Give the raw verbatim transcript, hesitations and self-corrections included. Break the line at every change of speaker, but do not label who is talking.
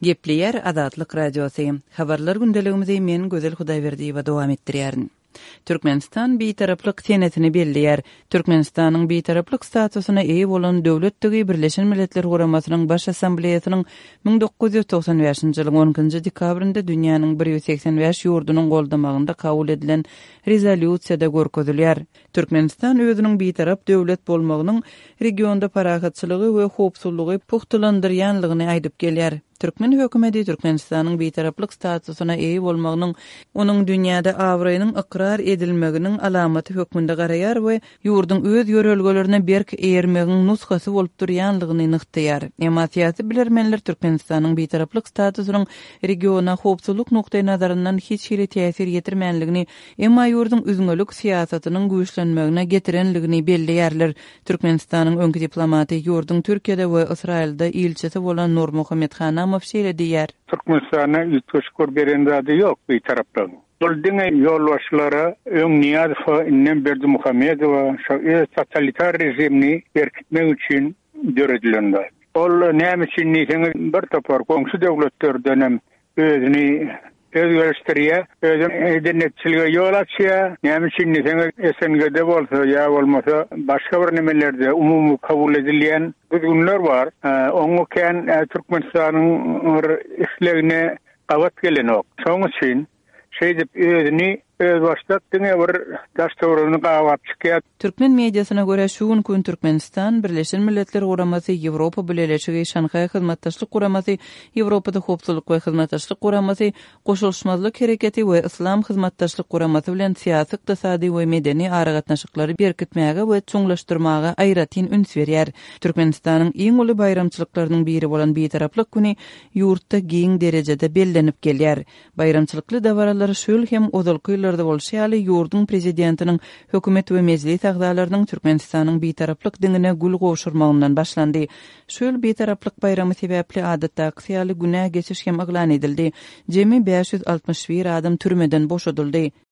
Gepleyer Azatlyk Radiosu. Habarlar gündeligimizi men Gözel Hudaýberdiýewa dowam etdirýärin. Türkmenistan bitaraplyk senetini belliýär. Türkmenistanyň bitaraplyk statusyna eýe bolan Döwletdigi Birleşen Milletler Guramasynyň baş assambleýasynyň ming dokuz ýüz toksan beşinji ýylyň onunçy dekabrynda dünýäniň bir ýüz seksen beş ýurdunyň goldamagynda kabul edilen rezolýusiýada görkezilýär. Türkmenistan özüniň bitarap döwlet bolmagynyň regionda parahatçylygy we howpsuzlygy puhtalandyrýanlygyny aýdyp gelýär. Türkmen hökümeti Türkmenistanyň bitaraplyk statusyna eýe bolmagynyň onuň dünýäde awraýynyň ikrar edilmeginiň alamaty hökmünde garaýar we ýurdun öz ýörelgelerine berk eýermegiň nuskasy bolup durýanlygyny nykdýar. Emma siýasy bilermenler Türkmenistanyň bitaraplyk statusynyň regiona howpsuzlyk nokdaý nazaryndan hiç hili täsir ýetirmänligini, emma ýurdun üzüňelik siýasatynyň güýçlenmegine getirenligini belliýärler. Türkmenistanyň öňki diplomaty ýurdun Türkiýede we Israilde ilçesi bolan Nur Muhammed mafşeyle diýär.
Türkmenistana ýetişkör beren zady ýok bir tarapdan. Bol diňe ýolbaşçylary öň niýaty innen berdi Muhammedowa şu totalitar rejimni berkitmek üçin döredilendi. Ol näme üçin niýeňe bir topar goňşy döwletlerden özüni özgörüşdirýär, özüň edennetçilige ýol açýar. Näme üçin niýeňe S N G'de bolsa ýa bolmasa başga bir nimelerde umumy kabul edilýän günler var. Oňa ken Türkmenistanyň işlegine gawat gelenok. Şoň üçin şeýdip özüni öz başlat diňe bir daşdawryny gawat çykýar.
Türkmen mediasyna görä şu gün kun Türkmenistan Birleşen Milletler Guramasy, Ýewropa bileşigi, Şanhaý hyzmatdaşlyk guramasy, Ýewropada howpsuzlyk we hyzmatdaşlyk guramasy, goşulşmazlyk hereketi we islam hyzmatdaşlyk guramasy bilen siýasy, ykdysady we medeni aragatnaşyklary berkitmäge we çoňlaşdyrmaga aýratyn üns berýär. Türkmenistanyň iň uly bayramçylyklarynyň biri bolan bitaraplyk güni ýurtda giň derejede bellenip gelýär. Bayramçylykly dawaralary şol hem ozalky ýyllarda bolşaly ýurdun prezidentiniň hökümet we mejlis agzalarynyň Türkmenistanyň bitaraplyk diňine gül gowşurmagyndan başlandy. Şol bitaraplyk bayramy sebäpli adatda aksiýaly günä geçiş hem aglan edildi. Jemi beş ýüz altymyş bir adam türmeden boşadyldy.